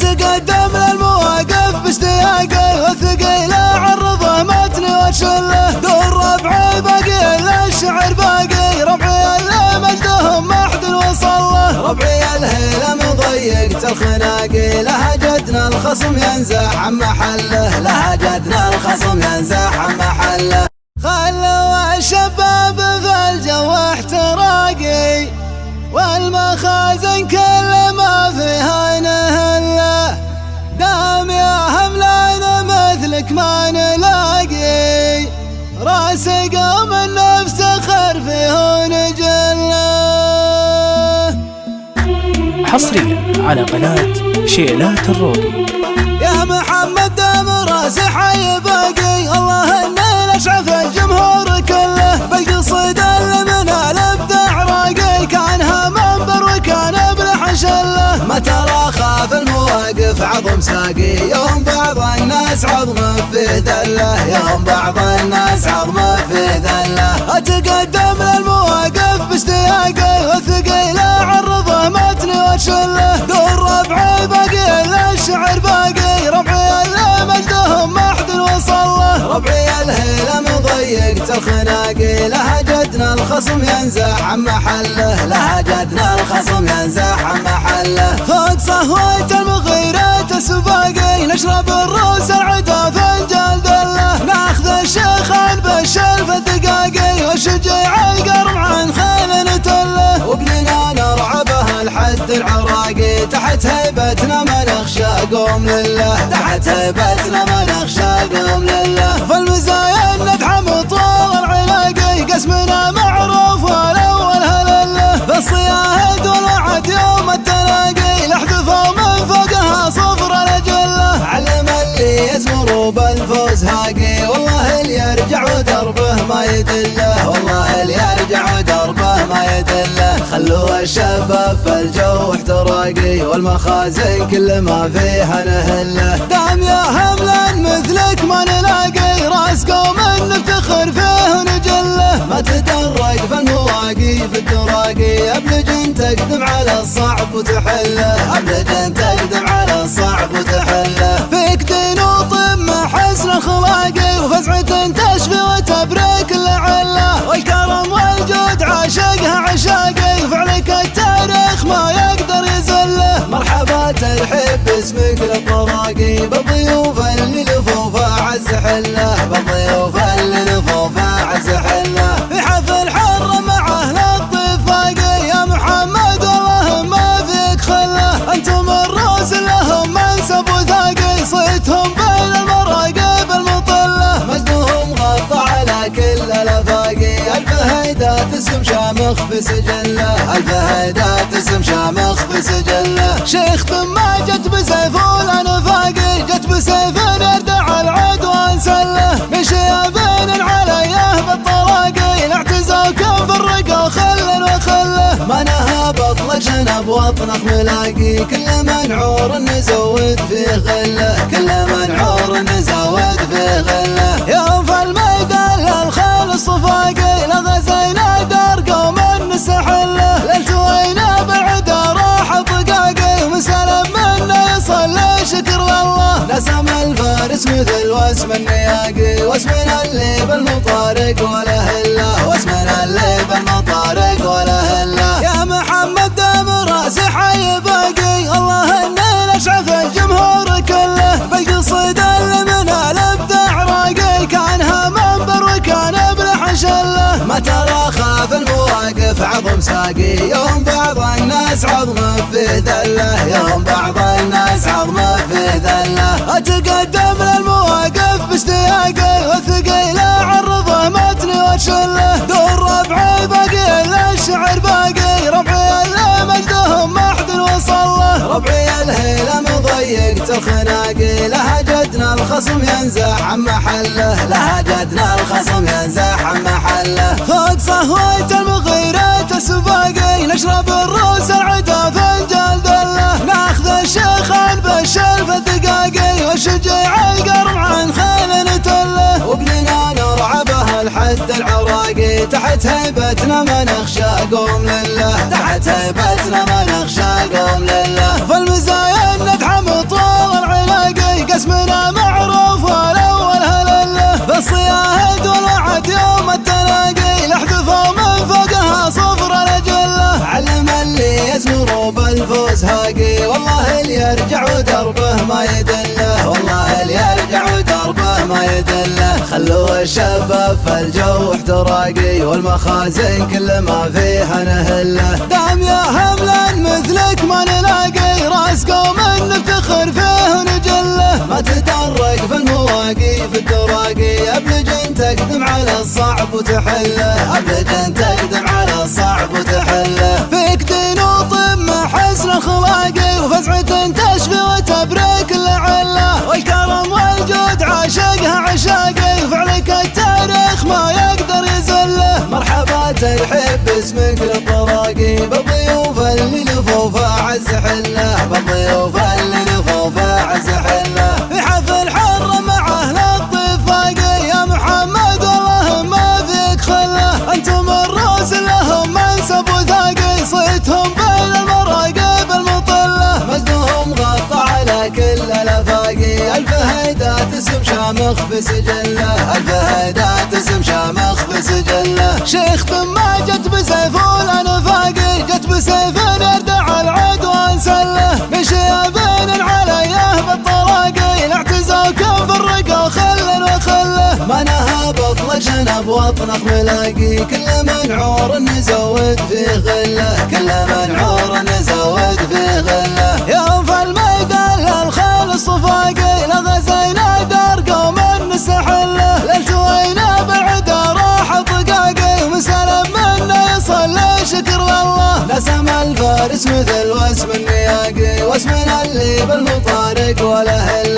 اتقدم للمواقف باشتياقه والثقيل اعرضه متني واتشله دور ربعي باقي الا الشعر باقي ربعي اللي مجدهم ما حد وصل له ربعي الهيله مضيقت الخناقي لهجتنا الخصم ينزح عن محله لهجتنا الخصم ينزح عن محله خلوا الشباب في الجو احتراقي والمخازن كل ما فيها نهله دام يا هملان مثلك ما نلاقي راسي قوم نفتخر فيه نجله. حصريا على قناة شيلات الروقي. يا محمد دام راسي حي باقي الله اني نشعف الجمهور كله بالقصيدة اللي من الابداع راقي كانها منبر وكان بلحشله ما ترى خاف المواقف عظم ساقي يوم بعض الناس عظمه في ذله يوم بعض الناس عظمه في ذله اتقدم للمواقف باشتياقه والثقيل اعرضه متني واتشله دور ربعي باقي الا الشعر باقي ربعي اللي مجدهم ما حد وصل له ربعي الهيله مضيقت الخناقي لهجتنا الخصم ينزح عن محله لهجتنا الخصم ينزح عن محله فوق صهوة المغيرات سباقي نشرب الروس العدا فنجان ذله ناخذ الشيخان بالشلف الدقاقي والشجيع القرم عن خيل نتله وبننا نرعى بها الحد العراقي تحت هيبتنا ما نخشى قوم لله تحت هيبتنا ما نخشى قوم لله فالمزايا ندعم طول العلاقي قسمنا معروف والاول هلله فالصياهد والوعد يوم التلاقي الاحدثوا من فوقها صفر الاجله علم اللي يزمر بالفوز هاقي والله اللي يرجع ودربه ما يدله والله اللي يرجع ودربه ما يدله خلوا الشباب في الجو احتراقي والمخازن كل ما فيها نهله دام يا هملان مثلك ما نلاقي راس قوم نفتخر فيه ونجله ما تدرج في المواقي في الدراقي ابلج تقدم على الصعب وتحله ابلج تقدم على الصعب وتحله فيك دين وطم حسن الخلاقي وفزعة تشفي وتبريك العله والكرم والجود عاشقها عشاقي فعلك التاريخ ما يقدر يزله مرحبا ترحب باسمك للطراقي بالضيوف اللي لفوفا عز حله بالضيوف اللي لفوفا عز حله في حفل حر مع اهل الطفاقي يا محمد والله ما فيك خله انتم الروس لهم منسب وثاقي صيتهم بين المراقب المطله مجدهم غطى على كل الافاقي الف هيدات اسم شامخ في سجله الف هيدات اسم شامخ في سجله شيخ ما جت بسيف والانفاقي جت بسيف يردع العدوان سله من شيابين عليه بالطراقي الاعتزاء كان فرقه وخل وخله ما نهى بطلك شنب وطنك ملاقي كل منعور نزود فيه غله كل منعور نزود فيه غله يوم في الميدان للخيل الصفاقي لغزينا دار قوم نسحله لالتوينا بعده راح طقاقي ومسلم منا يصلي شكر لله نسم الفارس مثل واسم النياقي واسمنا اللي بالمطارق ولا هله واسمنا اللي بالمطارق ولا هله يا محمد دام راسي حي باقي الله اني نشعف الجمهور كله بالقصيدة اللي من الابداع راقي كانها منبر وكان بلحشله ما ترى خاف المواقف عظم ساقي يوم بعض الناس عظمه في ذله يوم بعض الناس عظمه في ذله اتقدم للمواقف باشتياقه والثقيل اعرضه متني واتشله دور ربعي باقي الا الشعر باقي ربعي اللي مجدهم ما حد وصل له ربعي الهيله مضيقت الخناقي لهجتنا الخصم ينزح عن محله لهجتنا الخصم ينزح عن محله فوق صهوة المغيرات سباقي نشرب الروس العدا فنجان ذله ناخذ الشيخان بالشلف الدقاقي والشجيع القرم عن خيل نتله وبننا نرعى بها الحد العراقي تحت هيبتنا ما نخشى قوم لله تحت هيبتنا ما نخشى قوم لله فالمزايا ندعم طول والله اللي يرجع ودربه ما يدله، والله اللي يرجع ودربه ما يدله. خلوا الشباب في الجو احتراقي والمخازن كل ما فيها نهله. دام يا هملا مثلك ما نلاقي، راس قوم نفتخر فيه ونجله. ما تتطرق في المواقي في التراقي، ابلج تقدم على الصعب وتحله، ابلج تقدم على الصعب وتحله. فيك دين وطم حسن الخلاقي، وفزعة تشفي وتبرك العله. والكرم والجود عاشقها عشاقي، وفعلك التاريخ ما يقدر يزله. مرحبا ترحب باسمك للطراقي، بالضيوف اللي لفوفه عز حله، بالضيوف اللي لفوفه عز حله. في حفل حر مع اهل الطفاقي، يا محمد والله ما فيك خله. انتم الراس لهم منسب وثاقي، صيتهم بين المراقب المطله. مجدهم غطى على كل الافاقي، الف هيدات اسم شامخ في سجله، الف هيدات اسم شامخ في سجله. شيخ ما جت بسيف والانفاقي، جت بسيف يردع العدوان سله. مشي بين عليه بالطراقي، الاعتزاء كم فرقوا خل وخله. ما نهى بطلك شنب وطنخ ملاقي، كل منعور نزود في غله، كل منعور نزود في غله. يوم في الميدان للخيل الصفاقي، لغزينا دار قوم نستحله. للتوينا بعد راح طقاقي، ومسلم منا يصلي شكر لله. نسم الفارس مثل واسم النياقي، واسمنا اللي بالمطارق ولا هله.